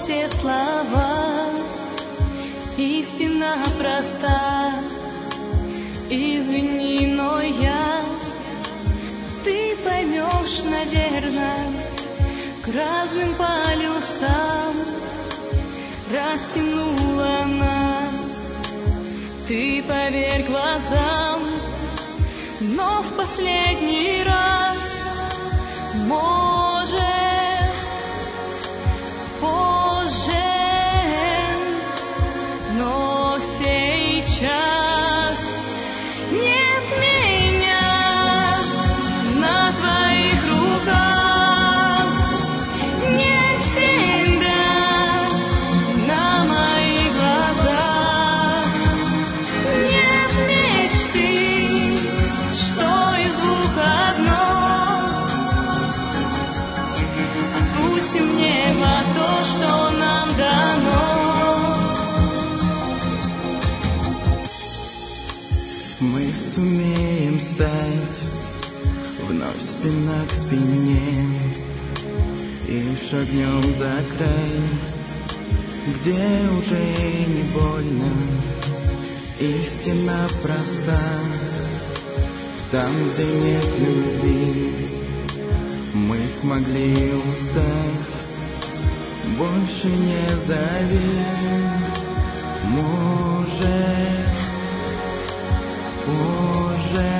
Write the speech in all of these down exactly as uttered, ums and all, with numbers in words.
все слова, истина проста. Извини, но я, ты поймешь, наверное, к разным полюсам растянула нас. Ты поверь глазам, но в последний раз, может, позже, но сейчас нет меня на твоих руках, нет тебя на моих глазах, нет мечты, что из двух одно. Отпустим небо то, что нам дано. Мы сумеем стать вновь спина к спине и шагнем за край, где уже не больно, истина проста. Там, где нет любви, мы смогли устать. Больше не зови, может, позже,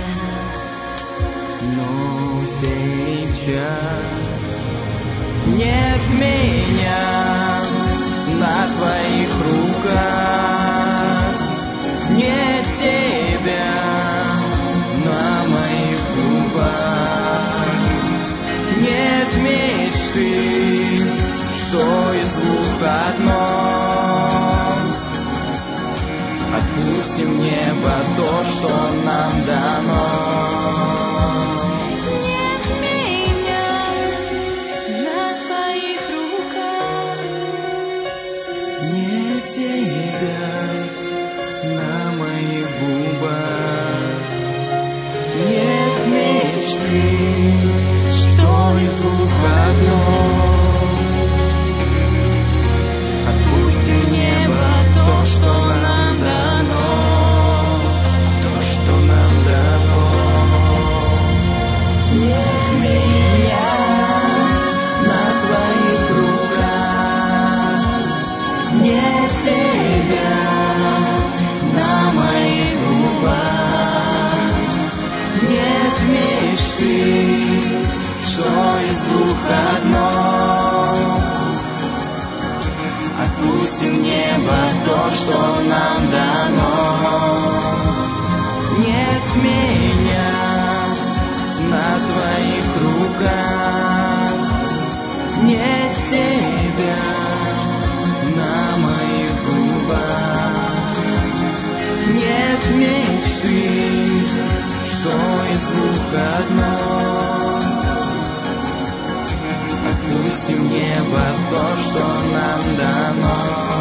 но сейчас нет меня на твоих руках, нет тебя на моих губах, нет мечты, что из двух одно. Отпустим небо то, что нам дано. Нет меня на твоих руках, Нет тебя на моих губах, нет мечты, что из двух одно. Отпустим небо то, что нам дано, то, что нам дано. Нет меня на твоих руках, нет тебя на моих губах, нет мечты, что из двух одно. Отпустим небо то, что нам дано. Нет меня на твоих руках, нет тебя на моих губах, нет мечты, что из двух одно. Отпустим небо то, что нам дано.